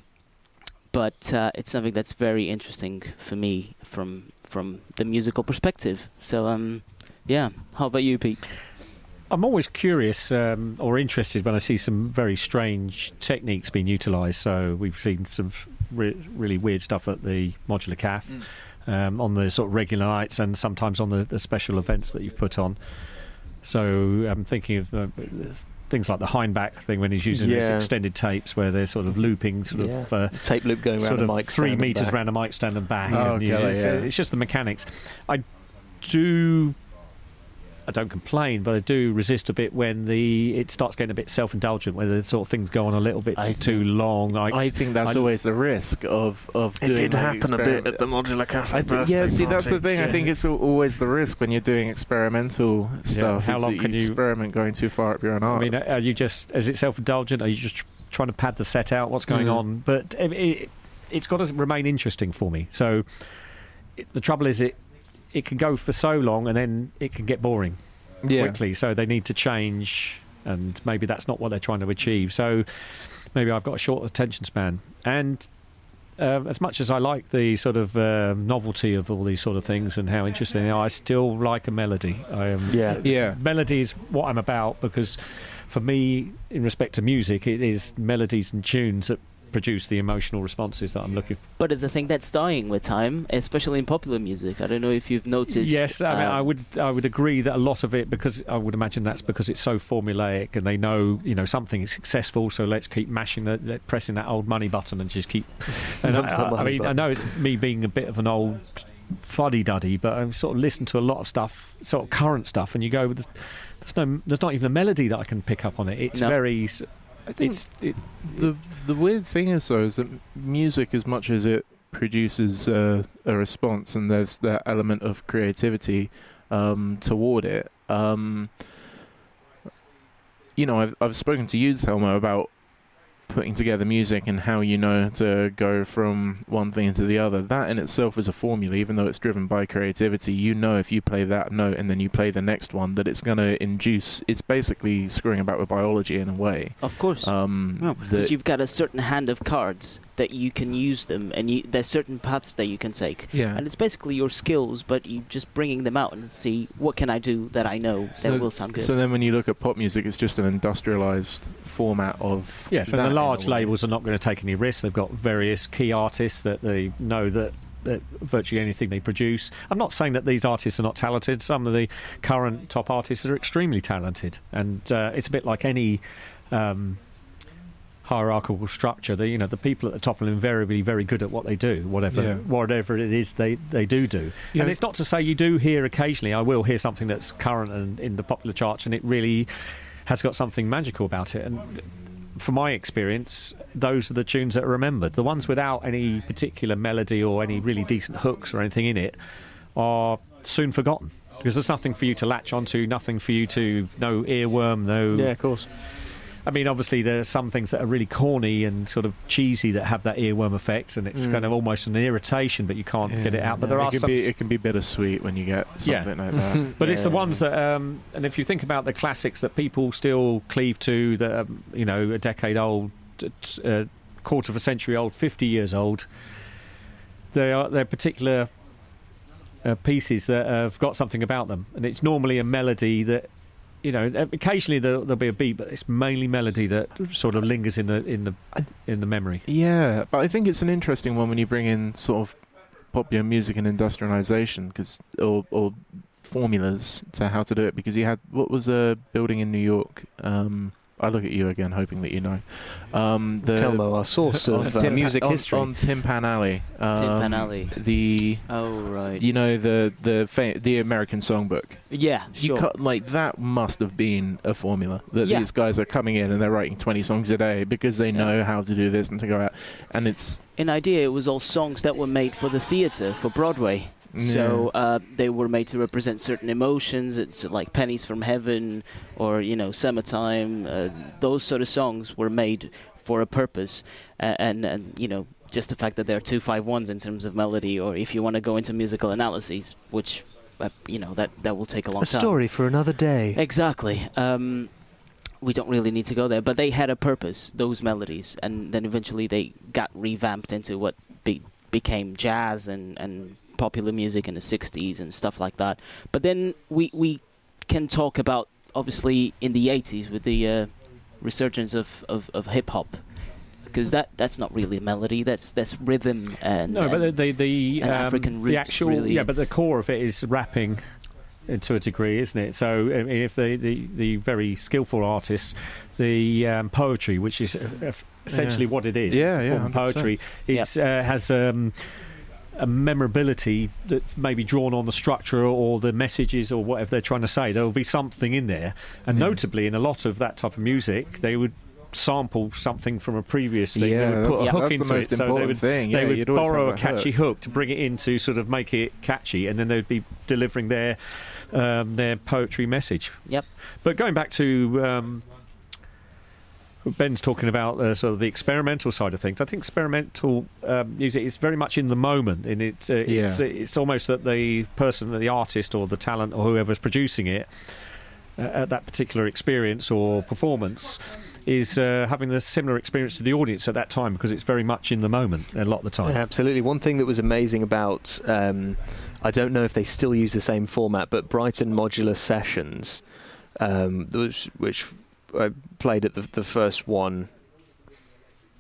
D: but uh, it's something that's very interesting for me from from the musical perspective. So um, yeah, how about you, Pete?
C: I'm always curious um, or interested when I see some very strange techniques being utilised. So we've seen some re- really weird stuff at the Modular C A F, mm. um, on the sort of regular nights, and sometimes on the, the special events that you've put on. So I'm thinking of uh, things like the Heinbach thing, when he's using
B: yeah.
C: those extended tapes where they're sort of looping, sort
B: yeah.
C: of uh,
B: tape loop going around the mic,
C: three metres
B: back.
C: around a mic stand and back.
E: Oh,
C: and, you know,
E: okay,
C: it's,
E: yeah.
C: uh, it's just the mechanics. I do. I don't complain, but I do resist a bit when the it starts getting a bit self-indulgent, where the sort of things go on a little bit
E: I
C: too
E: think,
C: long. I,
E: I think that's
C: I,
E: always the risk of of
B: It
E: doing
B: did
E: like
B: happen a bit at the Modular C A F.
E: I th- yeah, see, that's the thing. I think it's al- always the risk when you're doing experimental stuff.
C: how
E: is
C: long
E: that
C: can
E: you
C: you-
E: experiment going too far up your own
C: I
E: art?
C: mean, are you just is it self-indulgent? Are you just tr- trying to pad the set out? What's going
E: Mhm.
C: on? But it, it, it's got to remain interesting for me. So it, the trouble is, it it can go for so long, and then it can get boring
E: yeah.
C: quickly. So they need to change, and maybe that's not what they're trying to achieve. So maybe I've got a short attention span. And uh, as much as I like the sort of uh, novelty of all these sort of things and how interesting they are, I still like a melody. I, um,
B: Yeah.
E: Yeah.
C: Melody is what I'm about, because for me, in respect to music, it is melodies and tunes that produce the emotional responses that I'm looking for.
D: But it's a thing that's dying with time, especially in popular music. I don't know if you've noticed.
C: Yes, I mean,
D: um,
C: I would I would agree that a lot of it, because I would imagine that's because it's so formulaic, and they know you know something is successful, so let's keep mashing the pressing that old money button and just keep. And I, I, I mean, button. I know it's me being a bit of an old fuddy-duddy, but I sort of listen to a lot of stuff, sort of current stuff, and you go, there's no, there's not even a melody that I can pick up on it. It's
D: no.
C: very.
E: I think
C: it's, it,
E: the the weird thing is though is that music, as much as it produces uh, a response, and there's that element of creativity um, toward it. Um, you know, I've I've spoken to you, Thelma, about putting together music and how you know to go from one thing to the other. That in itself is a formula, even though it's driven by creativity. You know, if you play that note and then you play the next one, that it's going to induce. It's basically screwing about with biology in a way.
D: Of course.
E: Um,
D: no, because you've got a certain hand of cards that you can use them, and you, there's certain paths that you can take.
E: Yeah.
D: And it's basically your skills, but you just bringing them out and see what can I do that I know
E: so,
D: that will sound good.
E: So then when you look at pop music, it's just an industrialized format of.
C: Yes, and
E: that
C: the large
E: in a way.
C: labels are not going to take any risks. They've got various key artists that they know that, that virtually anything they produce. I'm not saying that these artists are not talented. Some of the current top artists are extremely talented, and uh, it's a bit like any um, hierarchical structure. The you know the people at the top are invariably very good at what they do, whatever
E: Yeah.
C: whatever it is they, they do do.
E: Yeah.
C: And it's not to say you do hear occasionally. I will hear something that's current and in the popular charts, and it really has got something magical about it. And from my experience, those are the tunes that are remembered. The ones without any particular melody or any really decent hooks or anything in it are soon forgotten, because there's nothing for you to latch onto, nothing for you to, no earworm, no.
B: Yeah, of course.
C: I mean, obviously, there are some things that are really corny and sort of cheesy that have that earworm effect, and it's
B: Mm.
C: kind of almost an irritation, but you can't
E: Yeah,
C: get it out. But there
E: it
C: are
E: can
C: some.
E: be, it can be bittersweet when you get
C: Yeah.
E: something like that.
C: But it's the
B: Yeah.
C: ones that, um, and if you think about the classics that people still cleave to, that are, you know, a decade old, a quarter of a century old, fifty years old, they are they're particular uh, pieces that have got something about them, and it's normally a melody that. You know, occasionally there'll, there'll be a beat, but it's mainly melody that sort of lingers in the in the in the memory.
E: Yeah, but I think it's an interesting one when you bring in sort of popular music and industrialization, because or, or formulas to how to do it. Because you had what was a building in New York. Um, I look at you again, hoping that you know. Um, the
B: Telmo, our source of uh,
E: Tim-
B: music
E: on,
B: history.
E: on Tin Pan Alley. Um,
D: Tin Pan Alley.
E: The
D: Oh right.
E: you know the the fa- the American Songbook.
D: Yeah,
E: You
D: sure.
E: cut, like that must have been a formula that
D: Yeah.
E: these guys are coming in and they're writing twenty songs a day because they know
D: Yeah.
E: how to do this and to go out, and it's
D: In idea, it was all songs that were made for the theatre, for Broadway. So uh, they were made to represent certain emotions. It's like Pennies from Heaven or, you know, Summertime. Uh, those sort of songs were made for a purpose. Uh, and, and, you know, just the fact that they're two five ones in terms of melody, or if you want to go into musical analyses, which, uh, you know, that, that will take a long
B: a
D: time.
B: story for another day.
D: Exactly. Um, we don't really need to go there. But they had a purpose, those melodies. And then eventually they got revamped into what be- became jazz and... and popular music in the sixties and stuff like that. But then we we can talk about, obviously, in the eighties with the uh, resurgence of, of, of hip-hop, because that, that's not really melody, that's that's rhythm and,
C: No, but the
D: and,
C: the, the,
D: and
C: um,
D: African
C: the
D: roots,
C: actual
D: really.
C: yeah, but the
D: It's-
C: core of it is rapping uh, to a degree, isn't it? So I mean, if the, the, the very skillful artists, the um, poetry, which is uh, uh, essentially
E: Yeah.
C: what it is,
E: Yeah,
C: it's a
E: yeah,
C: form of
E: one hundred percent.
C: poetry, is uh, has um, a memorability that may be drawn on the structure or the messages or whatever they're trying to say. There will be something in there, and
E: Yeah.
C: notably in a lot of that type of music, they would sample something from a previous thing.
E: Yeah,
C: they would put
E: that's-
C: a hook
E: that's the
C: into
E: most
C: it, so they
E: important
C: would,
E: thing.
C: they
E: Yeah,
C: would
E: you'd always
C: borrow a
E: have a
C: catchy
E: hook.
C: hook to bring it in to sort of make it catchy, and then they'd be delivering their um, their poetry message.
D: Yep.
C: But going back to um, Ben's talking about uh, sort of the experimental side of things. I think experimental um, music is very much in the moment, and it's uh, it's,
E: Yeah.
C: it's almost that the person, the artist, or the talent, or whoever's producing it uh, at that particular experience or performance is uh, having a similar experience to the audience at that time, because it's very much in the moment a lot of the time.
B: Yeah, absolutely. One thing that was amazing about, um, I don't know if they still use the same format, but Brighton Modular Sessions, um, which, which I played at the, the first one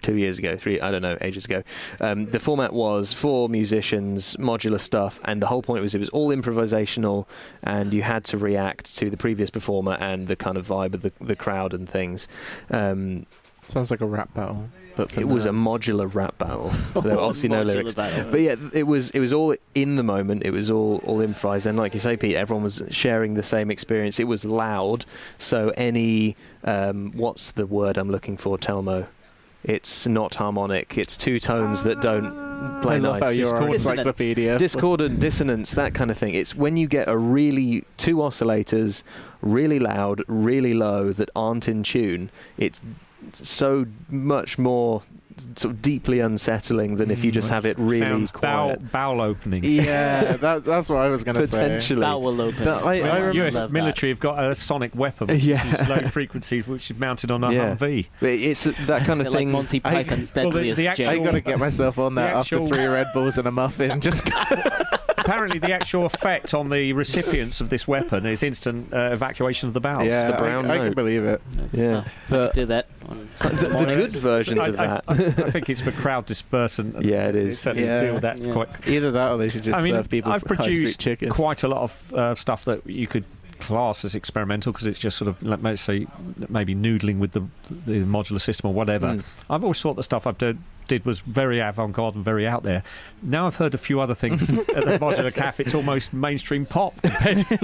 B: two years ago, three, I don't know, ages ago. Um, the format was four musicians, modular stuff, and the whole point was it was all improvisational, and you had to react to the previous performer and the kind of vibe of the, the crowd and things. Um,
E: Sounds like a rap battle. But for
B: it was a
E: nerds.
B: modular rap battle. There were obviously no
D: Modular
B: lyrics.
D: battle.
B: But yeah, it was it was all in the moment. It was all, all improvised. And like you say, Pete, everyone was sharing the same experience. It was loud. So any, um, what's the word I'm looking for, Telmo? It's not harmonic. It's two tones that don't play
E: I love
B: nice.
E: how you're our
D: Dissonance.
E: encyclopedia.
B: Discordant, dissonance, that kind of thing. It's when you get a really, two oscillators, really loud, really low, that aren't in tune. It's so much more sort of deeply unsettling than if you just have it really
C: Sounds
B: quiet.
C: Bowel, bowel opening.
E: Yeah, that, that's what I was going to say.
B: Potentially.
D: Bowel open.
E: But I, I
C: Well,
E: remember
C: U S
D: love that.
C: military have got a sonic weapon, which
B: Yeah.
C: is low frequency, which is mounted on a
B: Yeah.
C: Humvee.
B: But it's that kind
D: Is
B: of
D: it
B: thing.
D: like Monty
E: I-
D: Python's
C: well, the-
D: Deadliest
C: the
E: I
C: actual-
D: Game.
E: got to get myself on
C: The
E: that
C: actual-
E: after three Red Bulls and a muffin. Just
C: Apparently, the actual effect on the recipients of this weapon is instant uh, evacuation of the bowels.
E: yeah,
B: the brown
E: I, I can
B: note.
E: believe it.
B: Yeah.
E: But
D: Do that. On
B: The, the good versions
C: I,
B: of
C: I-
B: that.
C: I, I think it's for crowd dispersant. and
B: Yeah, it
C: they
B: is.
C: certainly
E: Yeah.
C: deal with that
D: Yeah.
C: quite.
E: either that or they should just
C: I mean,
E: serve people
C: I've
E: for high street
C: produced
E: chicken.
C: quite a lot of uh, stuff that you could class as experimental because it's just sort of, like, let's say, maybe noodling with the, the modular system or whatever.
B: Mm.
C: I've always thought the stuff I've done, did was very avant-garde and very out there. Now I've heard a few other things at the Modular Cafe. It's almost mainstream pop. compared to-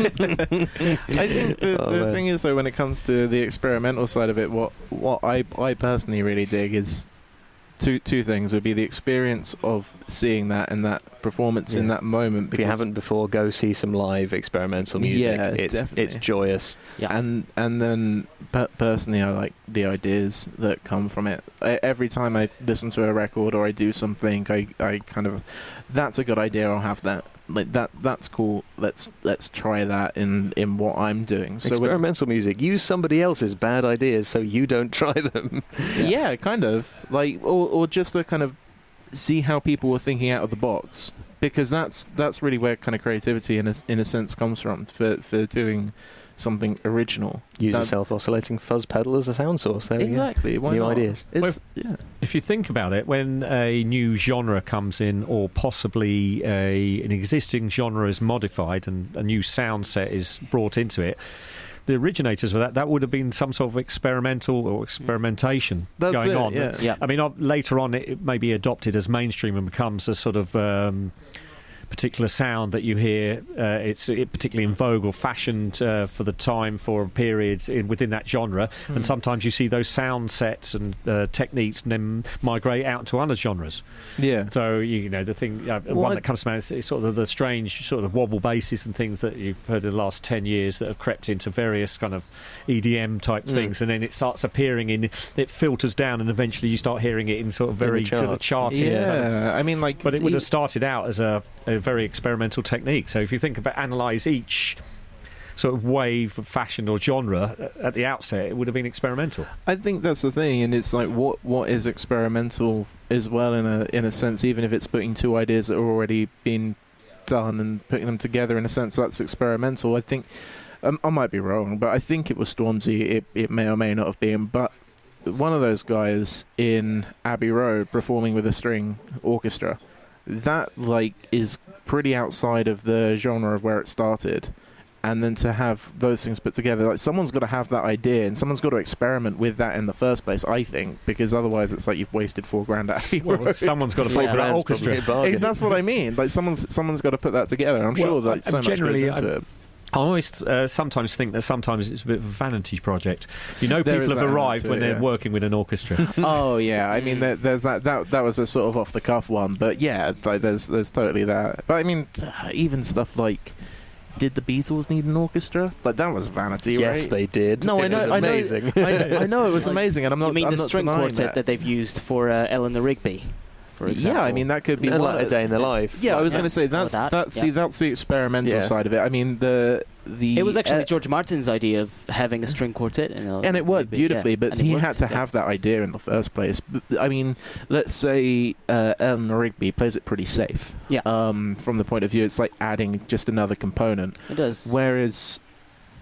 E: I think the,
B: Oh,
E: the
B: man.
E: thing is, though, when it comes to the experimental side of it, what what I I personally really dig is two two things. Would be the experience of seeing that and that performance in
B: Yeah.
E: that moment.
B: If you
E: because-
B: haven't before, go see some live experimental music.
E: Yeah,
B: it's
E: definitely.
B: it's joyous.
D: Yeah.
E: And and then per- personally, I like the ideas that come from it. I, every time I listen to a record or I do something, I, I kind of, that's a good idea. I'll have that. Like that. That's cool. Let's let's try that in, in what I'm doing. So when-
B: Experimental music. Use somebody else's bad ideas so you don't try them.
E: yeah. kind of like, or or just to kind of see how people were thinking out of the box, because that's that's really where kind of creativity in a in a sense comes from for for doing something original.
B: Use a
E: That-
B: self-oscillating fuzz pedal as a sound source. There
E: Exactly.
B: we go.
E: Why
B: New
E: not?
B: ideas.
E: It's, yeah.
C: If you think about it, when a new genre comes in, or possibly a, an existing genre is modified and a new sound set is brought into it, the originators of that, that would have been some sort of experimental or experimentation
E: That's
C: going
E: it,
C: on.
E: yeah.
D: Yeah.
C: I mean, uh, later on, it, it may be adopted as mainstream and becomes a sort of um, particular sound that you hear. Uh, it's it particularly in vogue or fashioned uh, for the time for a period in, within that genre.
E: Hmm.
C: And sometimes you see those sound sets and uh, techniques and then migrate out to other genres.
E: Yeah.
C: So you know the thing, uh,
E: Well,
C: one
E: I-
C: that comes to mind is, is sort of the strange sort of wobble basses and things that you've heard in the last ten years that have crept into various kind of E D M type
B: Mm.
C: things, and then it starts appearing in, it filters down, and eventually you start hearing it in sort of
B: In the
C: very sort of
B: charts.
C: charty.
E: Yeah. I mean, like,
C: But it would
E: e-
C: have started out as a, a very experimental technique. So if you think about analyse each sort of wave of fashion or genre uh, at the outset, it would have been experimental.
E: I think that's the thing, and it's like what what is experimental as well in a in a sense, even if it's putting two ideas that are already been done and putting them together in a sense that's experimental. I think um, I might be wrong, but I think it was Stormzy. It it may or may not have been, but one of those guys in Abbey Road performing with a string orchestra, that like is pretty outside of the genre of where it started. And then to have those things put together, like someone's got to have that idea, and someone's got to experiment with that in the first place. I think, because otherwise, it's like you've wasted four grand at Abbey
C: Well,
E: Road.
C: some's got to pay
D: Yeah.
C: for that
B: Brand's
C: orchestra.
B: probably a
E: Eh,
B: bargain.
E: That's what I mean. Like someone's someone's got to put that together. I'm sure
C: Well,
E: that so
C: I-
E: much goes
C: generally,
E: into
C: I-
E: it.
C: I always uh, sometimes think that sometimes it's a bit of a vanity project. You know,
E: There
C: people
E: is
C: have
E: that
C: arrived
E: element to
C: when
E: it,
C: they're
E: yeah.
C: working with an orchestra.
E: Oh yeah, I mean there, there's that, that that was a sort of off the cuff one, but yeah, like there's there's totally that. But I mean, even stuff like, did the Beatles need an orchestra? Like that was vanity,
B: Yes,
E: right?
B: they did.
E: No,
B: it
E: I know,
B: was
E: I know,
B: amazing.
E: I, I know it was
D: Like,
E: amazing, and I'm not.
D: you mean
E: I'm
D: the
E: not
D: string
E: denying
D: quartet that.
E: that.
D: they've used for uh, Eleanor Rigby, for example?
E: Yeah, I mean that could be
B: And
E: one
B: like a
E: of-
B: day in the life.
E: Yeah, I was
D: Yeah.
E: going to say that's
D: that,
E: that. See,
D: yeah.
E: that's the experimental
B: Yeah.
E: side of it. I mean the the
D: It was actually
E: uh,
D: George Martin's idea of having a string quartet, in Eleanor
E: and it worked
D: Rigby,
E: beautifully,
D: yeah.
E: but
D: And it
E: he
D: worked,
E: had to
D: yeah.
E: have that idea in the first place. But, I mean, let's say uh, Eleanor Rigby plays it pretty safe.
D: Yeah.
E: Um, from the point of view, it's like adding just another component.
D: It does.
E: Whereas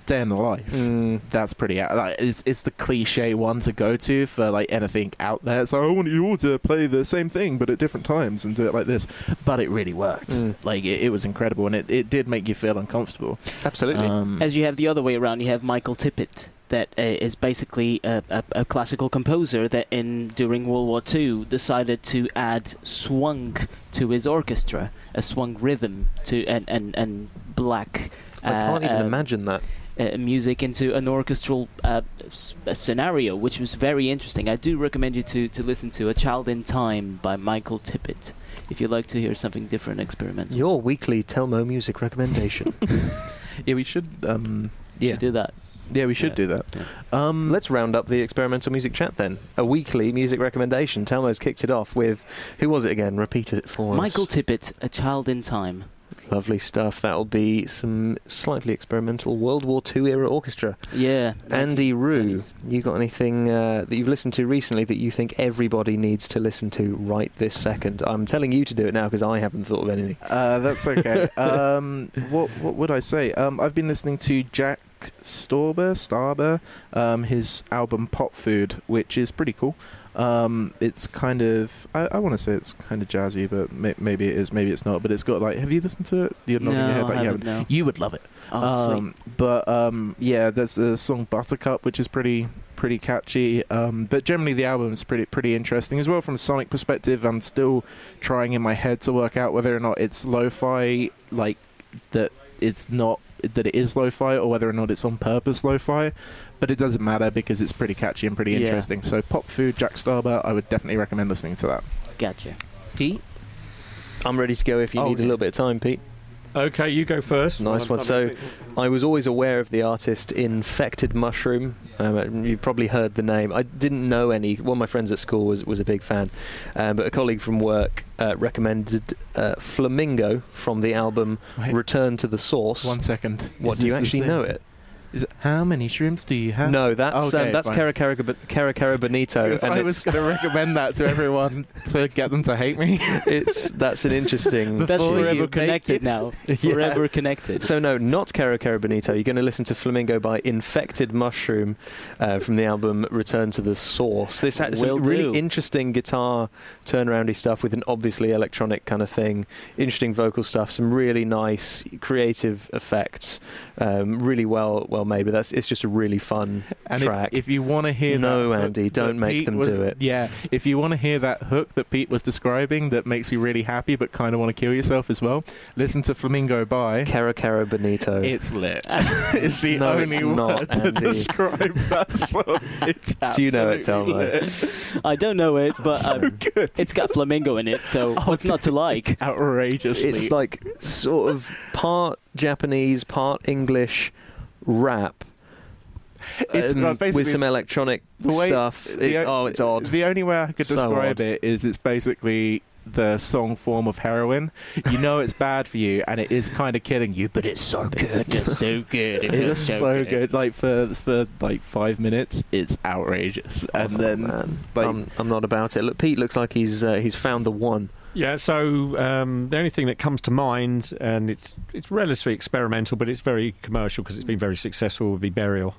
E: Day in the Life.
B: Mm.
E: That's pretty out. Like, it's it's the cliche one to go to for like anything out there. So I want you all to play the same thing but at different times and do it like this. But it really worked.
B: Mm.
E: Like it, it was incredible, and it, it did make you feel uncomfortable.
B: Absolutely.
E: Um,
D: As you have the other way around, you have Michael Tippett, that uh, is basically a, a, a classical composer that in during World War Two decided to add swung to his orchestra, a swung rhythm to and and, and black.
B: I can't
D: uh,
B: even
D: uh,
B: imagine that.
D: Uh, music into an orchestral uh, s- a scenario, which was very interesting. I do recommend you to, to listen to A Child in Time by Michael Tippett if you'd like to hear something different, experimental.
B: Your weekly Telmo music recommendation.
E: yeah, we should. Um,
D: You
E: yeah,
D: should do that.
E: yeah, we should
D: Yeah.
E: do that.
D: Yeah.
E: Um,
B: Let's round up the experimental music chat then. A weekly music recommendation. Telmo's kicked it off with, who was it again? Repeat it for us.
D: Michael Tippett, A Child in Time.
B: Lovely stuff. That'll be some slightly experimental World War Two era orchestra.
D: Yeah.
B: Andy Rue,
D: nineteen twenties.
B: you got anything uh, that you've listened to recently that you think everybody needs to listen to right this second? I'm telling you to do it now because I haven't thought of anything.
E: Uh, that's okay. um, what what would I say? Um, I've been listening to Jack Stauber, Starber, um, his album Pop Food, which is pretty cool. Um, it's kind of, I, I want to say it's kind of jazzy, but may, maybe it is, maybe it's not. But it's got like, have you listened to it? You're nodding
D: No,
E: your head
D: I
E: like you
D: haven't, no.
E: You would love it.
D: Oh, sweet.
E: Um, but um, yeah, there's a song Buttercup, which is pretty pretty catchy. Um, but generally, the album is pretty pretty interesting as well from a sonic perspective. I'm still trying in my head to work out whether or not it's lo-fi, like that it's not that it is lo-fi, or whether or not it's on purpose lo-fi. But it doesn't matter because it's pretty catchy and pretty
D: Yeah.
E: interesting. So Pop Food, Jack Starber, I would definitely recommend listening to that.
D: Gotcha.
E: Pete?
B: I'm ready to go if you
E: Oh,
B: need a
E: yeah.
B: little bit of time, Pete.
C: Okay, you go first.
B: Nice one. So, I was always aware of the artist Infected Mushroom. Um, you've probably heard the name. I didn't know any. One of my friends at school was, was a big fan, um, but a colleague from work uh, recommended uh, Flamingo from the album
E: Wait.
B: Return to the Source.
E: One second.
B: What,
E: Is
B: do you
E: this the
B: actually
E: same?
B: know it?
E: Is it, how many shrimps do you have?
B: No, that's
E: Okay,
B: um, that's
E: fine.
B: Cara Cara, Cara Cara Bonito.
E: Because
B: and
E: I
B: it's,
E: was going to recommend that to everyone to get them to hate me.
B: it's that's an interesting.
D: That's
E: Before you
D: forever
E: make
D: connected
E: it-
D: now.
B: Yeah.
D: Forever connected.
B: So no, not Cara Cara Bonito. You're going to listen to Flamingo by Infected Mushroom uh, from the album Return to the Source. This had some
D: Will
B: really
D: do.
B: interesting guitar turnaroundy stuff with an obviously electronic kind of thing. Interesting vocal stuff. Some really nice creative effects. Um, really well well made. But that's it's just a really fun
E: And
B: track.
E: if, if you want to hear
B: No,
E: that hook
B: Andy, don't
E: that
B: make
E: Pete
B: them
E: was-
B: do it.
E: Yeah, if you want to hear that hook that Pete was describing that makes you really happy but kind of want to kill yourself as well, listen to Flamingo by...
B: Cara Cara Bonito.
E: It's lit. It's the
B: No,
E: only
B: it's
E: word
B: not,
E: to
B: Andy.
E: describe that song. It's
B: Do you know it,
E: absolutely
B: Telmo?
E: lit.
D: I don't know it, but um,
E: Good.
D: it's got flamingo in it, so
E: Oh,
D: what's not to like?
E: Outrageously.
B: It's like sort of part Japanese, part English rap.
E: It's
B: um,
E: like basically
B: with some electronic
E: the way-
B: stuff.
E: the
B: It-
E: o-
B: oh, it's odd.
E: The only way I could
B: So
E: describe
B: odd.
E: it is it's basically the song form of heroin. You know it's bad for you, and it is kind of killing you, but it's so good.
D: It's so good. It
E: It
D: feels
E: is so good. Like for for like five minutes, it's outrageous, and
B: Awesome,
E: then
B: man.
E: like
B: I'm, I'm not about it. Look, Pete looks like he's uh, he's found the one.
C: Yeah, so um, the only thing that comes to mind, and it's it's relatively experimental, but it's very commercial because it's been very successful, would be Burial.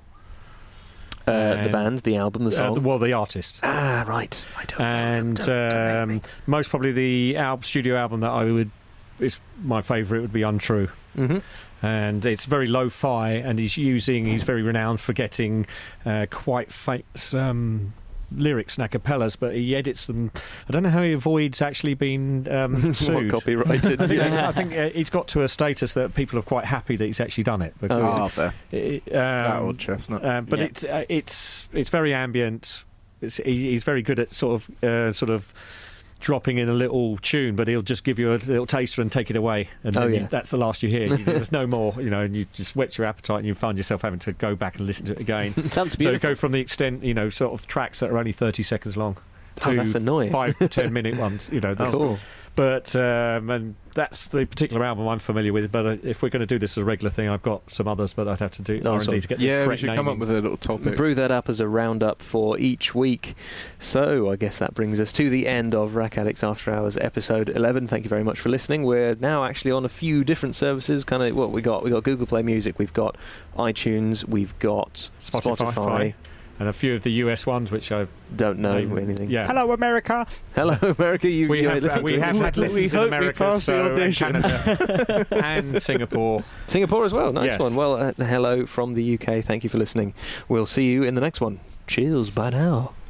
B: Uh, the
C: And-
B: band, the album, the
C: Uh,
B: song.
C: the- well, the artist.
B: ah, right. I don't
C: And
B: know. Don't, don't make
C: um,
B: me.
C: most probably the al- studio album that I would, is my favourite would be Untrue.
B: Mhm.
C: And it's very lo-fi, and he's using, he's very renowned for getting uh, quite famous um, lyrics and a cappellas, but he edits them. I don't know how he avoids actually being um,
B: What
C: sued.
B: copyrighted?
C: I think,
B: yeah.
C: it's- I think uh, it's got to a status that people are quite happy that he's actually done it. Because
B: Oh,
E: oh, fair.
C: it, um,
E: that old chestnut.
C: uh, but
D: Yeah.
C: it's uh, it's it's very ambient. It's, he, he's very good at sort of uh, sort of dropping in a little tune, but he'll just give you a little taster and take it away, and
B: Oh,
C: then
B: yeah.
C: you, that's the last you hear. You- There's no more, you know, and you just whet your appetite, and you find yourself having to go back and listen to it again.
D: Sounds
C: So
D: beautiful.
C: go from the extent, you know, sort of tracks that are only thirty seconds long to
B: Oh, that's annoying.
C: five to ten minute ones. You know, there's-
B: Cool.
C: But um, and that's the particular album I'm familiar with. But uh, if we're going to do this as a regular thing, I've got some others, but I'd have to do
B: Oh,
C: R and D
B: sorry.
C: to get the
E: Yeah, we
C: correct
E: should come up
C: naming.
E: with a little topic.
B: Brew that up as a roundup for each week. So I guess that brings us to the end of Rack Addicts After Hours episode eleven. Thank you very much for listening. We're now actually on a few different services. Kind of what we got. We got Google Play Music. We've got iTunes. We've got
C: Spotify.
B: Spotify.
C: And a few of the U S ones, which I
B: Don't know
C: Name-
B: anything.
C: yeah.
E: Hello, America.
B: Hello, America. You,
C: we
B: you
C: have
B: ain't listened
C: we
B: to
C: have
B: it.
C: had
E: We
C: listeners in
E: hope we
C: America,
E: pass the
C: so, and
E: audition.
C: Canada, and Singapore.
B: Singapore as well. Nice
C: Yes.
B: one. Well, uh, hello from the U K. Thank you for listening. We'll see you in the next one. Cheers. Bye now.